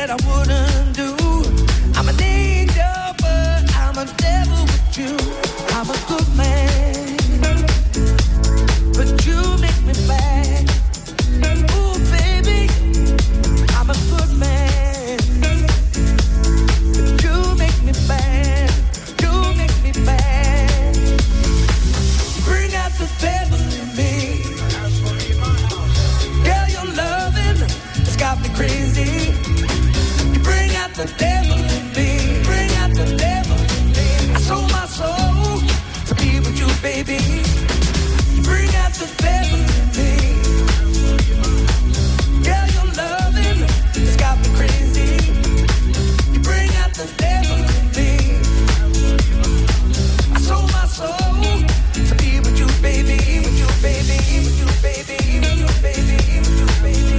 that I wouldn't do. I'm an angel, but I'm a devil with you. I'm a good man, but you make me bad. Ooh, baby, I'm a good man, but you make me bad. You make me bad. Bring out the devil in me. Girl, your loving has got me crazy. You bring out the devil in me. Bring out the devil in me. I sold my soul to be with you, baby. You bring out the devil in me. Girl, your loving has got me crazy. You bring out the devil in me. I sold my soul to be with you, baby. With you, baby. With you, baby. With you, baby. With you, baby.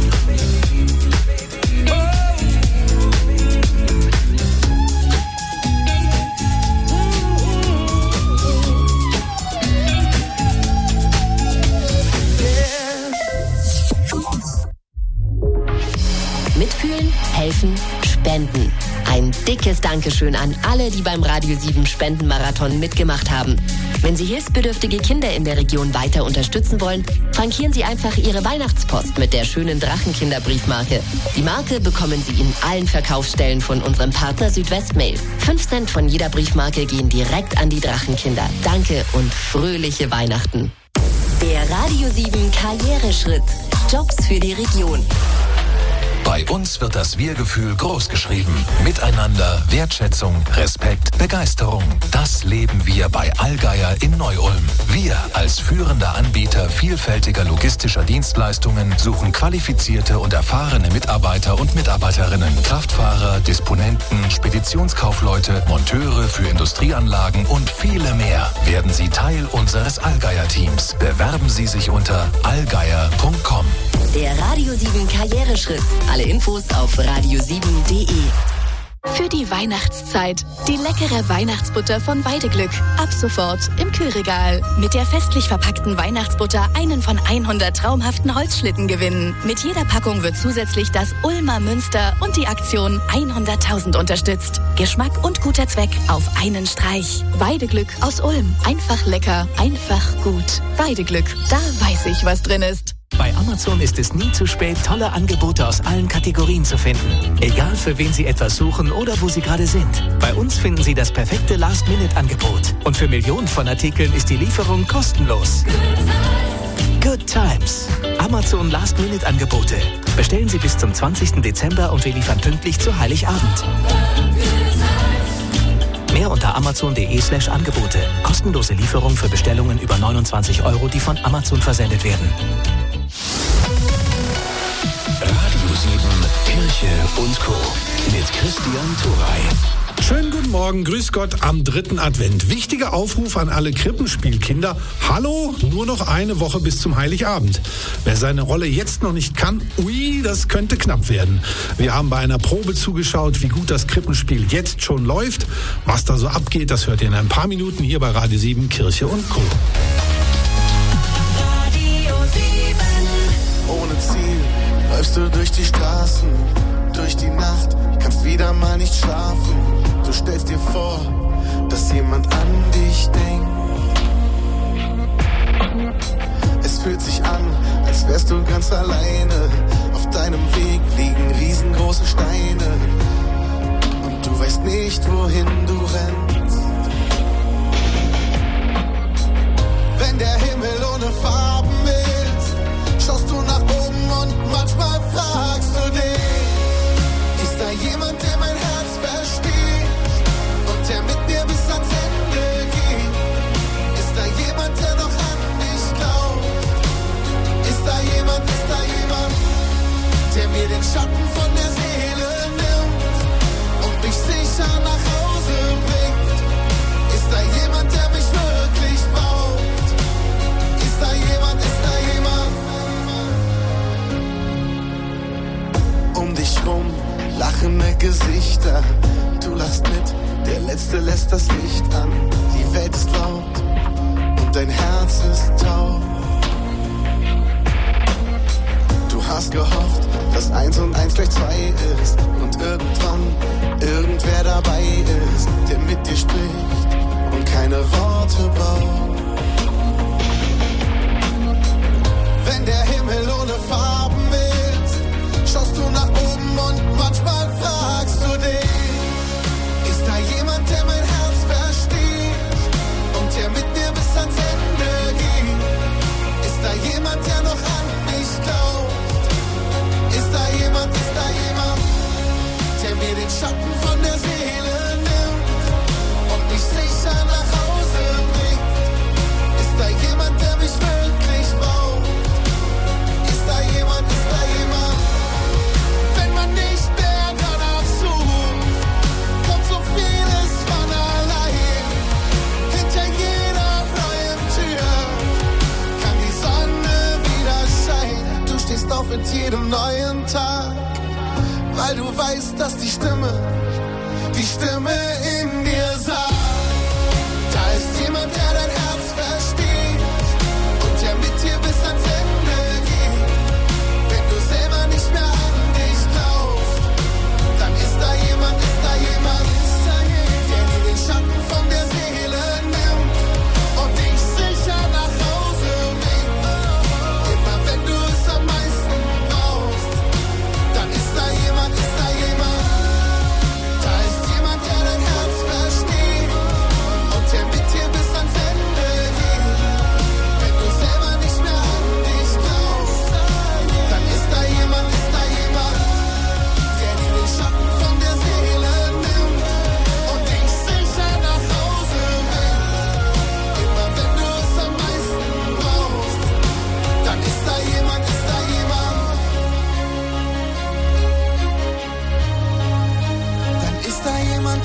Mitfühlen, helfen, spenden. Ein dickes Dankeschön an alle, die beim Radio 7 Spendenmarathon mitgemacht haben. Wenn Sie hilfsbedürftige Kinder in der Region weiter unterstützen wollen, frankieren Sie einfach Ihre Weihnachtspost mit der schönen Drachenkinder-Briefmarke. Die Marke bekommen Sie in allen Verkaufsstellen von unserem Partner Südwestmail. 5 Cent von jeder Briefmarke gehen direkt an die Drachenkinder. Danke und fröhliche Weihnachten. Der Radio 7 Karriereschritt. Jobs für die Region. Bei uns wird das Wir-Gefühl großgeschrieben. Miteinander, Wertschätzung, Respekt, Begeisterung. Das leben wir bei Allgeier in Neu-Ulm. Wir als führender Anbieter vielfältiger logistischer Dienstleistungen suchen qualifizierte und erfahrene Mitarbeiter und Mitarbeiterinnen, Kraftfahrer, Disponenten, Speditionskaufleute, Monteure für Industrieanlagen und viele mehr. Werden Sie Teil unseres Allgeier-Teams. Bewerben Sie sich unter allgeier.com. Der Radio 7 Karriereschritt. Alle Infos auf radio7.de. Für die Weihnachtszeit. Die leckere Weihnachtsbutter von Weideglück. Ab sofort im Kühlregal. Mit der festlich verpackten Weihnachtsbutter einen von 100 traumhaften Holzschlitten gewinnen. Mit jeder Packung wird zusätzlich das Ulmer Münster und die Aktion 100.000 unterstützt. Geschmack und guter Zweck auf einen Streich. Weideglück aus Ulm. Einfach lecker, einfach gut. Weideglück. Da weiß ich, was drin ist. Bei Amazon ist es nie zu spät, tolle Angebote aus allen Kategorien zu finden. Egal für wen Sie etwas suchen oder wo Sie gerade sind. Bei uns finden Sie das perfekte Last-Minute-Angebot. Und für Millionen von Artikeln ist die Lieferung kostenlos. Good Times. Amazon Last-Minute-Angebote. Bestellen Sie bis zum 20. Dezember und wir liefern pünktlich zu Heiligabend. Mehr unter amazon.de/Angebote. Kostenlose Lieferung für Bestellungen über 29 €, die von Amazon versendet werden. Radio 7, Kirche und Co. mit Christian Thuray. Schönen guten Morgen, grüß Gott am 3. Advent. Wichtiger Aufruf an alle Krippenspielkinder. Hallo, nur noch eine Woche bis zum Heiligabend. Wer seine Rolle jetzt noch nicht kann, das könnte knapp werden. Wir haben bei einer Probe zugeschaut, wie gut das Krippenspiel jetzt schon läuft. Was da so abgeht, das hört ihr in ein paar Minuten hier bei Radio 7, Kirche und Co. Radio 7. Ohne Ziel läufst du durch die Straßen, durch die Nacht, kannst wieder mal nicht schlafen. Du stellst dir vor, dass jemand an dich denkt. Es fühlt sich an, als wärst du ganz alleine. Auf deinem Weg liegen riesengroße Steine. Und du weißt nicht, wohin du rennst. Wenn der Himmel ohne Farben ist, schaust du nach oben und manchmal fragst du dich, ist da jemand, der mein Herz versteht und der mit mir bis ans Ende geht? Ist da jemand, der noch an mich glaubt? Ist da jemand, der mir den Schatten von der Seele nimmt und mich sicher nach Hause bringt? Ist da jemand, der mich wirklich braucht? Ist da jemand, um dich rum lachende Gesichter, du lachst mit, der Letzte lässt das Licht an. Die Welt ist laut und dein Herz ist taub. Du hast gehofft, dass 1 und 1 gleich 2 ist und irgendwann irgendwer dabei ist, der mit dir spricht und keine Worte braucht. Wenn der Himmel ohne Farben ist, schaust du nach oben und manchmal fragst du dich, ist da jemand, der mein Herz versteht und der mit mir bis ans Ende geht? Ist da jemand, der noch an mich glaubt? Ist da jemand, der mir den Schatten von der Seele nimmt und mich sicher nach Hause bringt? Ist da jemand, der mich wirklich braucht? Ist da jemand? Wenn man nicht mehr danach sucht, kommt so vieles von allein. Hinter jeder neuen Tür kann die Sonne wieder scheinen. Du stehst auf mit jedem neuen Tag, weil du weißt, dass die Stimme in dir sagt, da ist jemand, der dein Herz versteht und der mit dir bis ans Ende geht. Wenn du selber nicht mehr an dich glaubst, dann ist da jemand, der dir den Schatten von der Seele nimmt und dich sicher nach Hause bringt. Immer wenn du es am meisten brauchst, dann ist da jemand. Da ist jemand, der dein Herz versteht und der mit dir bis ans Ende geht. Wenn du selber nicht mehr an dich glaubst, dann ist da jemand, der dir den Schatten von der Seele nimmt und dich sicher nach Hause bringt. Immer wenn du es am meisten brauchst, dann ist da jemand. Dann ist da jemand.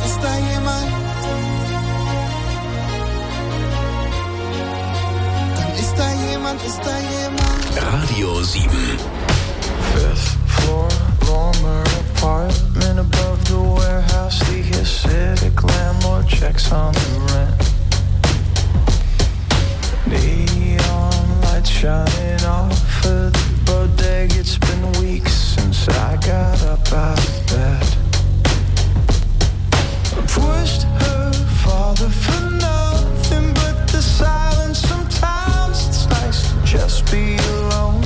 Dann ist da jemand. Radio 7. Fifth floor, Romer apartment above the warehouse. The acidic landlord checks on the rent. Neon lights shining off of the bodega. It's been weeks since I got up out of bed. Pushed her father for nothing but the silence. Sometimes it's nice to just be alone.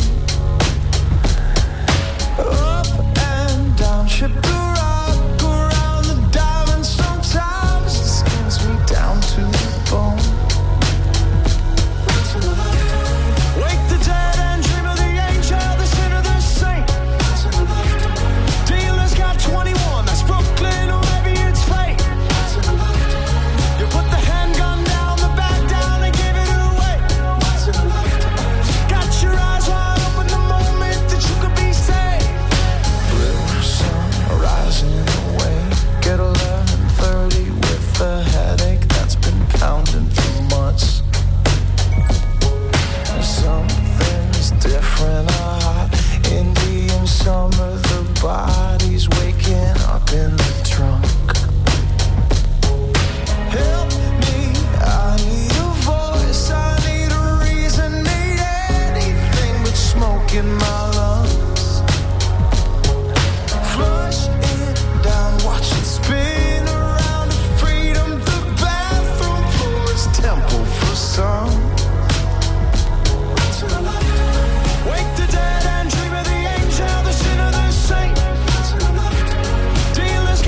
Up and down, shipped a rock around the dial, and sometimes it skins me down to the bone. Wake the dead and dream of the angel, the sinner, the saint. Dealers got 21, that's Brooklyn, or maybe it's fate. You put the handgun down, the back down, and give it away. Got your eyes wide open the moment that you could be saved. Blue sun rising away. Get 11:30 with a headache that's been pounding for months. Something's different, a hot Indian summer. The body's waking up in the trunk. Help me, I need a voice, I need a reason, need anything but smoke in my lungs. Flush it down, watch it spin around to freedom. The bathroom floor is temple for some. Wake the dead and dream of the angel, the sinner, the saint. Dealers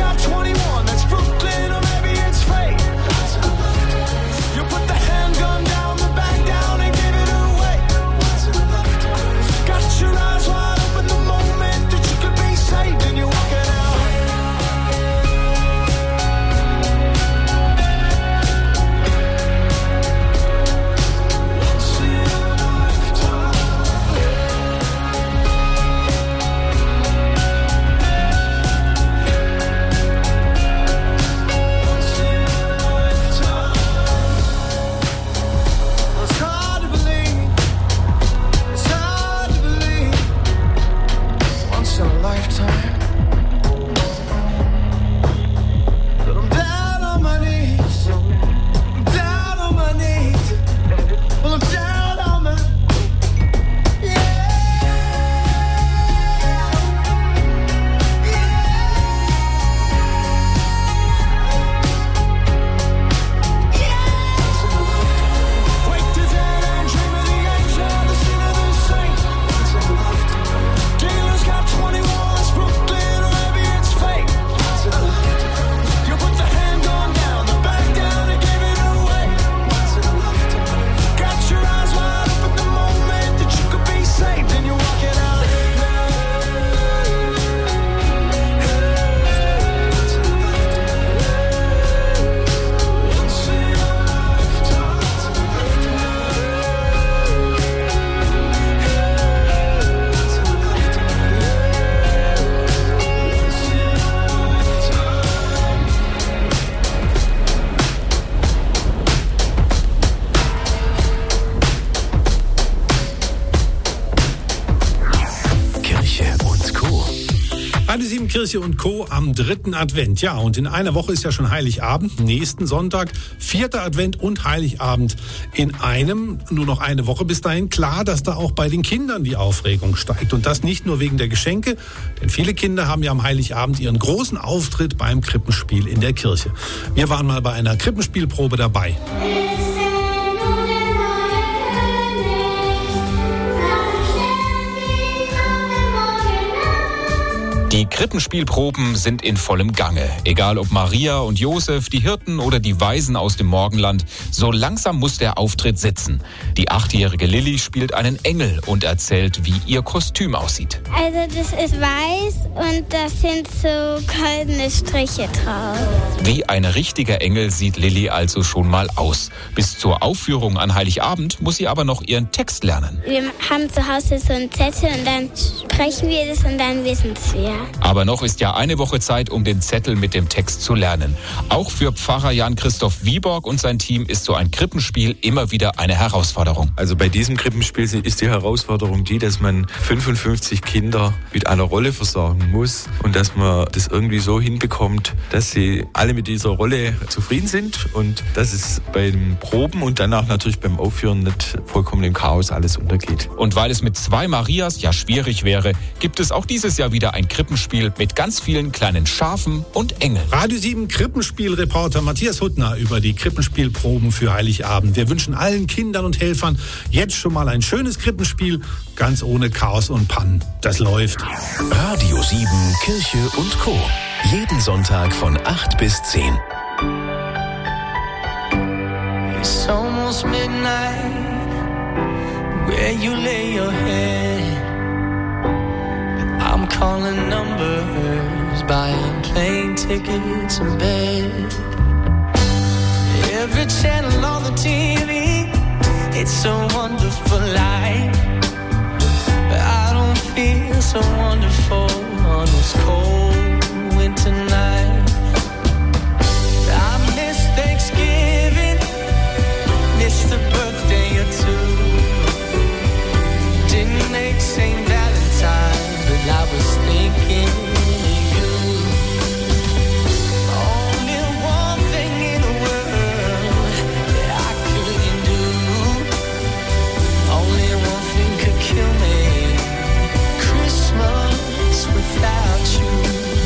Radio 7 Kirche und Co. am 3. Advent. Ja, und in einer Woche ist ja schon Heiligabend. Nächsten Sonntag 4. Advent und Heiligabend in einem. Nur noch eine Woche bis dahin. Klar, dass da auch bei den Kindern die Aufregung steigt. Und das nicht nur wegen der Geschenke. Denn viele Kinder haben ja am Heiligabend ihren großen Auftritt beim Krippenspiel in der Kirche. Wir waren mal bei einer Krippenspielprobe dabei. Die Krippenspielproben sind in vollem Gange. Egal ob Maria und Josef, die Hirten oder die Weisen aus dem Morgenland, so langsam muss der Auftritt sitzen. Die 8-jährige Lilly spielt einen Engel und erzählt, wie ihr Kostüm aussieht. Also das ist weiß und da sind so goldene Striche drauf. Wie ein richtiger Engel sieht Lilly also schon mal aus. Bis zur Aufführung an Heiligabend muss sie aber noch ihren Text lernen. Wir haben zu Hause so einen Zettel und dann sprechen wir das und dann wissen es wir. Aber noch ist ja eine Woche Zeit, um den Zettel mit dem Text zu lernen. Auch für Pfarrer Jan-Christoph Wieborg und sein Team ist so ein Krippenspiel immer wieder eine Herausforderung. Also bei diesem Krippenspiel ist die Herausforderung die, dass man 55 Kinder mit einer Rolle versorgen muss und dass man das irgendwie so hinbekommt, dass sie alle mit dieser Rolle zufrieden sind und dass es beim Proben und danach natürlich beim Aufführen nicht vollkommen im Chaos alles untergeht. Und weil es mit 2 Marias ja schwierig wäre, gibt es auch dieses Jahr wieder ein Krippenspiel mit ganz vielen kleinen Schafen und Engeln. Radio 7 Krippenspielreporter Matthias Huttner über die Krippenspielproben für Heiligabend. Wir wünschen allen Kindern und Helfern jetzt schon mal ein schönes Krippenspiel, ganz ohne Chaos und Pannen. Das läuft. Radio 7 Kirche und Co. Jeden Sonntag von 8 bis 10. It's almost midnight where you lay your head. I'm calling numbers, buying plane tickets and bed. Every channel on the TV, it's a wonderful life. But I don't feel so wonderful on this cold winter night. I miss Thanksgiving, missed a birthday or two. Didn't make St. Valentine's, but I was thinking of you. Only one thing in the world that I couldn't do. Only one thing could kill me. Christmas without you.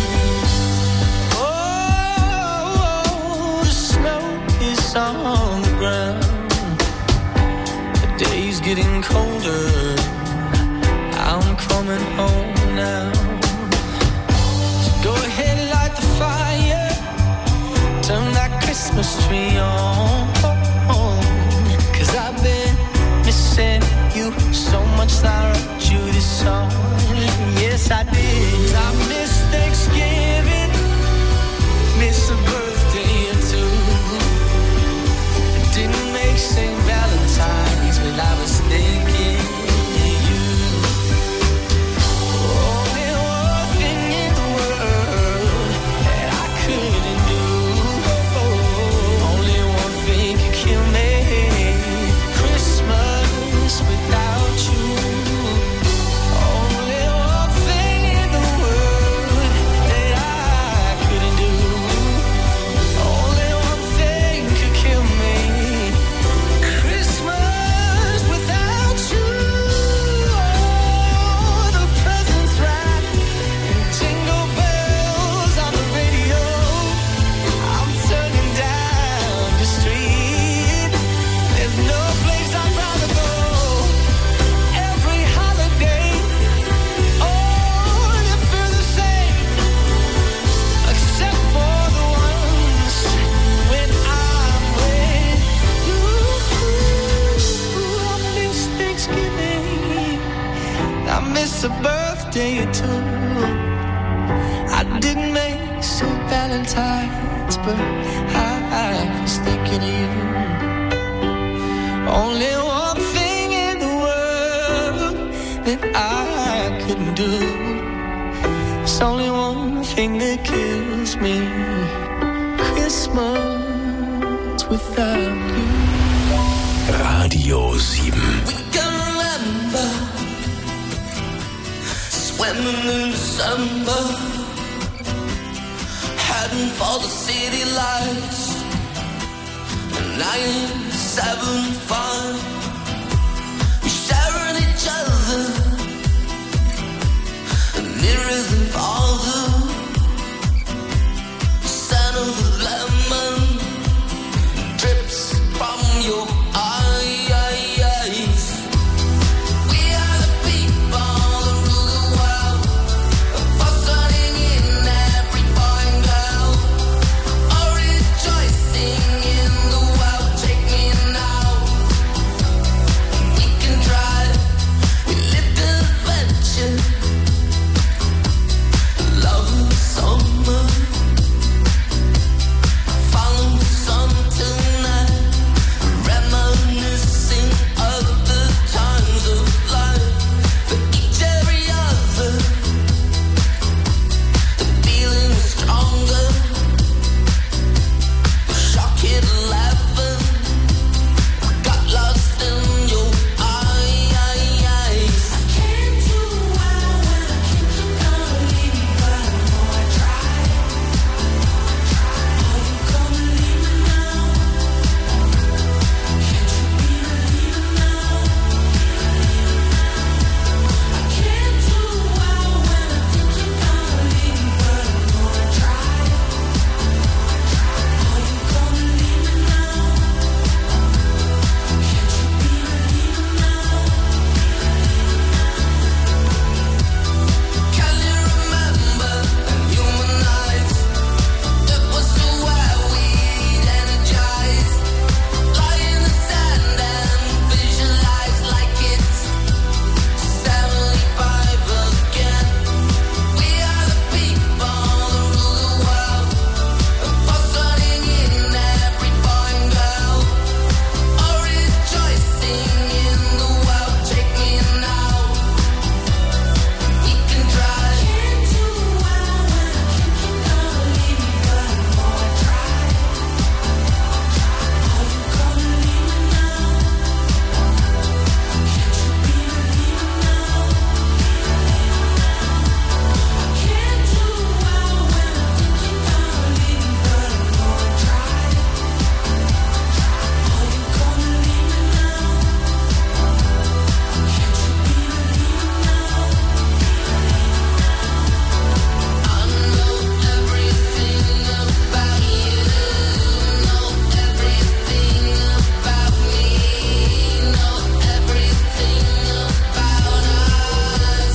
Oh, the snow is on the ground. The day's getting colder. I'm coming home now. So go ahead, light the fire. Turn that Christmas tree on. 'Cause I've been missing you so much that I wrote you this song. Yes, I did. I miss Thanksgiving, miss a birthday or two. Didn't make St. Valentine's, but I was thinking of you. Only one thing in the world that I couldn't do. Only one thing could kill me. Christmas without you. Only one thing in the world that I couldn't do. Only one thing could kill me. Christmas without you. Oh, the presents wrapped in jingle bells on the radio. I'm turning down the street. There's no place I'd rather go. Every holiday, oh, they feel the same, except for the ones when I'm with you. I miss Thanksgiving. I miss a birthday or two. I didn't make St. Valentine's, but I was thinking of you. Only one thing in the world that I couldn't do. It's only one thing that kills me. Christmas without you. Radio 7. We can remember swimming in December. waiting for the city lights. 975. We shared each other, nearer than farther. Scent of the lemon drips from your eyes. We are the people that rule the world, fussing in every boy and girl, all rejoicing in the world. Take me now, we can drive, we live the adventure, love in the summer, follow the sun tonight, reminiscing of the times of life, for each every other, the feeling is stronger, the shock hit 11, got lost in your eyes. I can't do well when I keep gonna leave me, but I know I try. Are you gonna leave me now? Can't you be believing now? I can't do well when I think you're gonna leave me, but I know I try. Are you gonna leave me now? Can't you be believing now? Can you remember human nights? It was so where we'd energize, lie in the sand and visualize like it's 75 again. We are the people that rule the world, fussing in every boy and girl, all rejoicing in the world. Take me now, we can drive. Can't do well when I think you're gonna leave me, but I know I try. Are you gonna leave me now? Can't you be believing now? Can't do well when I think you're gonna leave me, but I know I try. Are you gonna leave me now? Can't you be believing now? I know everything about you, know everything about me, know everything about us.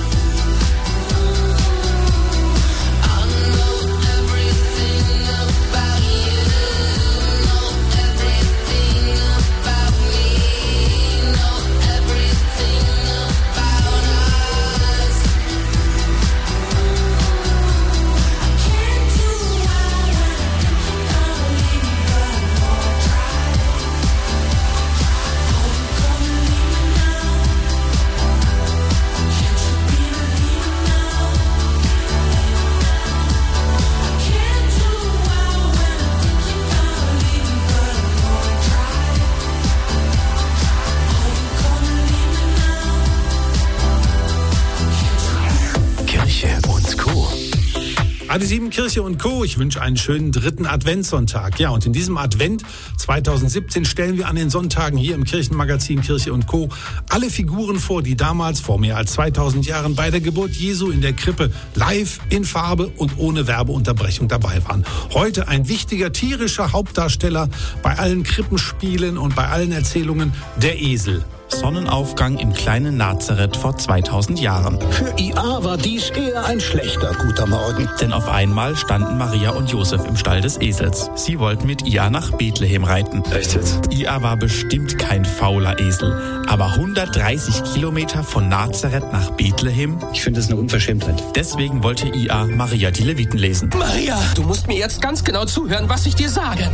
I know everything about you, know everything about me, know everything about us. I can't do well when I think you're gonna leave me, but I know I try. Are you gonna leave me now? Can't you be believing now? I can't do well when I think you're gonna leave me, but I know I try. Are you gonna leave me now? Kirche und Co. Radio 7 Kirche und Co. Ich wünsche einen schönen 3. Adventssonntag. Ja, und in diesem Advent 2017 stellen wir an den Sonntagen hier im Kirchenmagazin Kirche und Co. alle Figuren vor, die damals vor mehr als 2000 Jahren bei der Geburt Jesu in der Krippe live in Farbe und ohne Werbeunterbrechung dabei waren. Heute ein wichtiger tierischer Hauptdarsteller bei allen Krippenspielen und bei allen Erzählungen, der Esel. Sonnenaufgang im kleinen Nazareth vor 2000 Jahren. Für IA war dies eher ein schlechter guter Morgen. Denn auf einmal standen Maria und Josef im Stall des Esels. Sie wollten mit IA nach Bethlehem reiten. Echt jetzt? IA war bestimmt kein fauler Esel. Aber 130 Kilometer von Nazareth nach Bethlehem? Ich finde das eine Unverschämtheit. Deswegen wollte IA Maria die Leviten lesen. Maria, du musst mir jetzt ganz genau zuhören, was ich dir sage.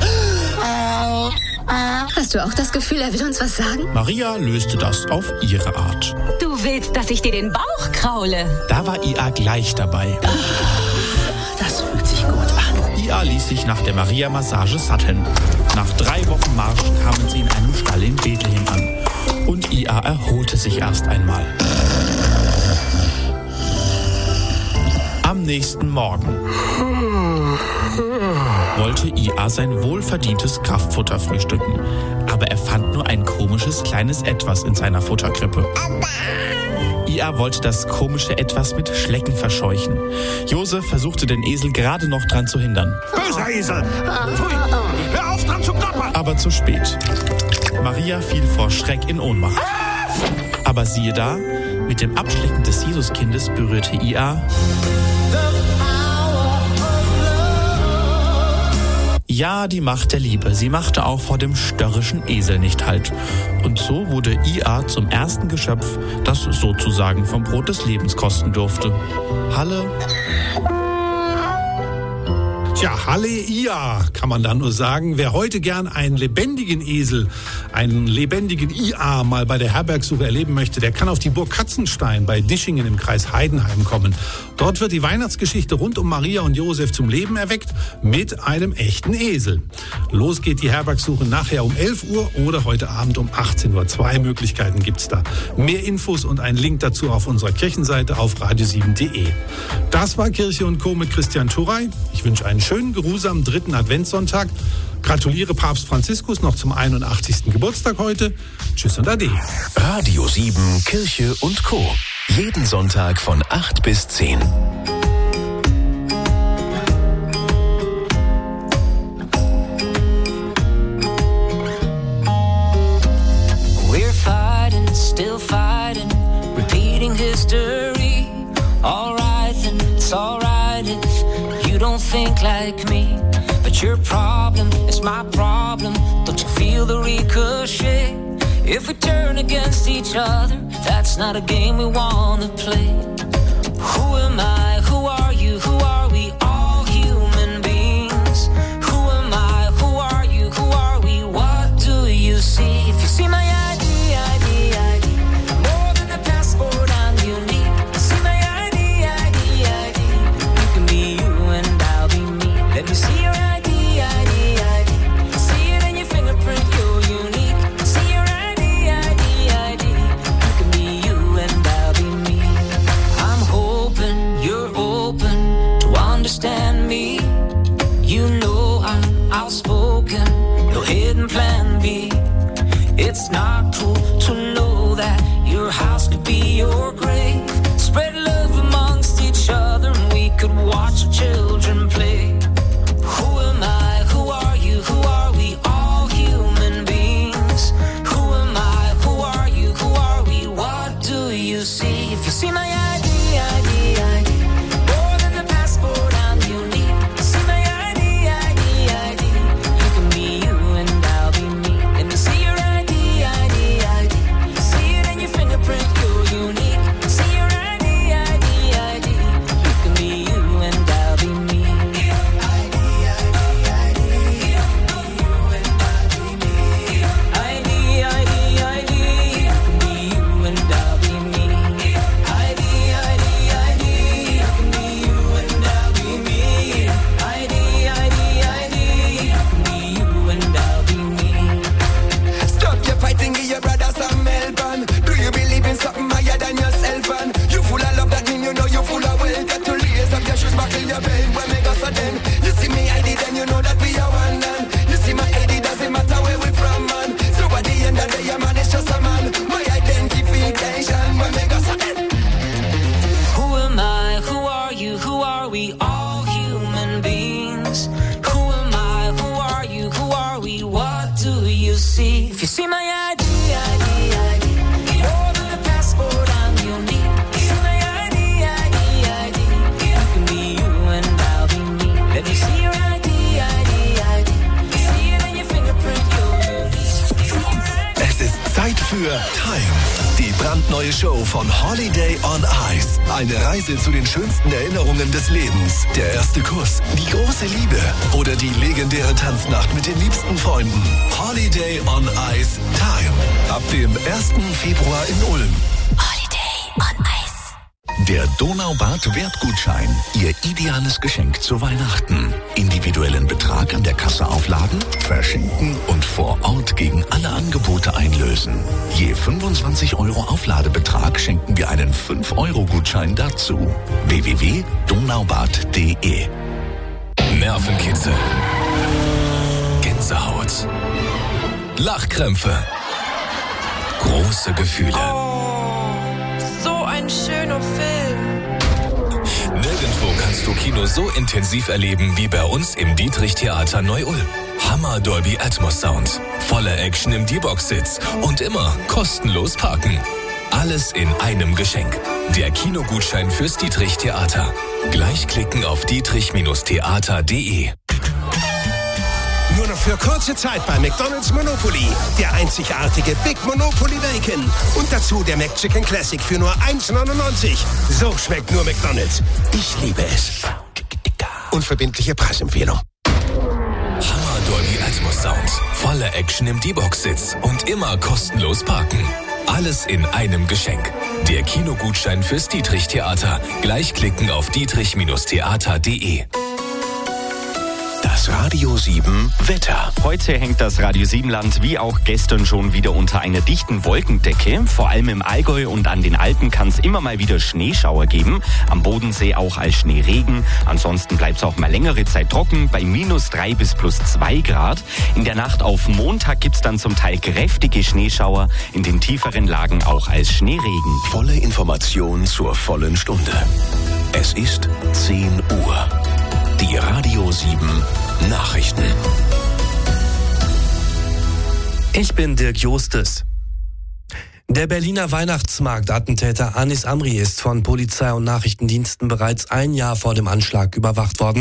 Hast du auch das Gefühl, er will uns was sagen? Maria löste das auf ihre Art. Du willst, dass ich dir den Bauch kraule? Da war IA gleich dabei. Das fühlt sich gut an. IA ließ sich nach der Maria-Massage satteln. Nach 3 Wochen Marsch kamen sie in einem Stall in Bethlehem an. Und IA erholte sich erst einmal. Am nächsten Morgen wollte IA sein wohlverdientes Kraftfutter frühstücken, aber er fand nur ein komisches kleines Etwas in seiner Futterkrippe. IA wollte das komische Etwas mit Schlecken verscheuchen. Josef versuchte den Esel gerade noch dran zu hindern. Böser Esel! Pfui! Hör auf, dran zu knabbern! Aber zu spät. Maria fiel vor Schreck in Ohnmacht. Aber siehe da, mit dem Abschlecken des Jesuskindes berührte IA ja die Macht der Liebe. Sie machte auch vor dem störrischen Esel nicht Halt. Und so wurde IA zum ersten Geschöpf, das sozusagen vom Brot des Lebens kosten durfte. Halle. Tja, Halleluja, kann man da nur sagen. Wer heute gern einen lebendigen Esel, einen lebendigen IA mal bei der Herbergsuche erleben möchte, der kann auf die Burg Katzenstein bei Dischingen im Kreis Heidenheim kommen. Dort wird die Weihnachtsgeschichte rund um Maria und Josef zum Leben erweckt mit einem echten Esel. Los geht die Herbergsuche nachher um 11 Uhr oder heute Abend um 18 Uhr. 2 Möglichkeiten gibt's da. Mehr Infos und einen Link dazu auf unserer Kirchenseite auf radio7.de. Das war Kirche und Co. mit Christian Turey. Ich wünsche einen schönen, geruhsamen 3. Adventssonntag. Gratuliere Papst Franziskus noch zum 81. Geburtstag heute. Tschüss und Ade. Radio 7, Kirche und Co. Jeden Sonntag von 8 bis 10. We're fighting, still fighting, repeating history. All right, then it's all right if you don't think like me. But your problem is my problem. Don't you feel the ricochet? If we turn against each other, that's not a game we wanna play. Who am I? Who are you? Who are we? All human beings. Who am I? Who are you? Who are we? What do you see? If you see my ID, more than a passport, I'm unique. See my ID, you can be you and I'll be me. Let me see your ID, see it in your fingerprint, you're unique. See your ID, you can be you and I'll be me. I'm hoping you're open to understand me. You know I'm outspoken, no hidden plan B. It's not cool to know that your house could be your grave. Spread love amongst each other and we could watch our children play. Who am I? Who are you? Who are we? All human beings. Who am I? Who are you? Who are we? What do you see? If you see my ID, more than a passport, I'm unique. See my ID, you can be you and I'll be me. Let me see your ID, see it in your fingerprint, you're unique. See your ID, you can be you and I'll be me. Stop your fighting, give your brother some help. And do you believe in something higher than yourself? And you full of love, that mean you know you full of wealth. Got to raise up your shoes, buckle your belt. When we go so then, you see me ID, then you know that we are one. And you see my ID, doesn't matter where we from, man. So at the end of the day, a man is just a man. My identification, when we go so then. Who am I? Who are you? Who are we? All human beings. Who am I? Who are you? Who are we? What do you see? If you see my ID, more than a passport, I'm unique. See my ID, you can be you and I'll be me. Let me see your ID, see it in your fingerprint, you're unique. Es ist Zeit für Time. Die brandneue Show von Holiday on Ice. Eine Reise zu den schönsten Erinnerungen des Lebens. Der erste Kuss, die große Liebe oder die legendäre Tanznacht mit den liebsten Freunden. Holiday on Ice Time. Ab dem 1. Februar in Ulm. Holiday on Ice. Der Donaubad Wertgutschein. Ihr ideales Geschenk zu Weihnachten. Individuellen Betrag an der Kasse aufladen, verschenken und vor Ort gegen alle Angebote einlösen. Je 25 € Aufladebetrag schenken wir einen 5-€ dazu. www.donaubad.de. Nervenkitzel. Gänsehaut. Lachkrämpfe. Große Gefühle. So ein schöner Film. Nirgendwo kannst du Kino so intensiv erleben wie bei uns im Dietrich-Theater Neu-Ulm. Hammer Dolby Atmos Sound, volle Action im D-Box-Sitz und immer kostenlos parken. Alles in einem Geschenk. Der Kinogutschein fürs Dietrich-Theater. Gleich klicken auf dietrich-theater.de. Nur noch für kurze Zeit bei McDonald's Monopoly. Der einzigartige Big Monopoly Bacon. Und dazu der McChicken Classic für nur 1,99. So schmeckt nur McDonald's. Ich liebe es. Unverbindliche Preisempfehlung. Hammer Dolby Atmos Sound, volle Action im D-Box-Sitz und immer kostenlos parken. Alles in einem Geschenk. Der Kinogutschein fürs Dietrich-Theater. Gleich klicken auf dietrich-theater.de. Das Radio 7 Wetter. Heute hängt das Radio 7 Land wie auch gestern schon wieder unter einer dichten Wolkendecke. Vor allem im Allgäu und an den Alpen kann es immer mal wieder Schneeschauer geben. Am Bodensee auch als Schneeregen. Ansonsten bleibt es auch mal längere Zeit trocken bei -3 bis +2 Grad. In der Nacht auf Montag gibt es dann zum Teil kräftige Schneeschauer. In den tieferen Lagen auch als Schneeregen. Volle Information zur vollen Stunde. Es ist 10 Uhr. Die Radio 7 Nachrichten. Ich bin Dirk Justus. Der Berliner Weihnachtsmarktattentäter Anis Amri ist von Polizei und Nachrichtendiensten bereits ein Jahr vor dem Anschlag überwacht worden.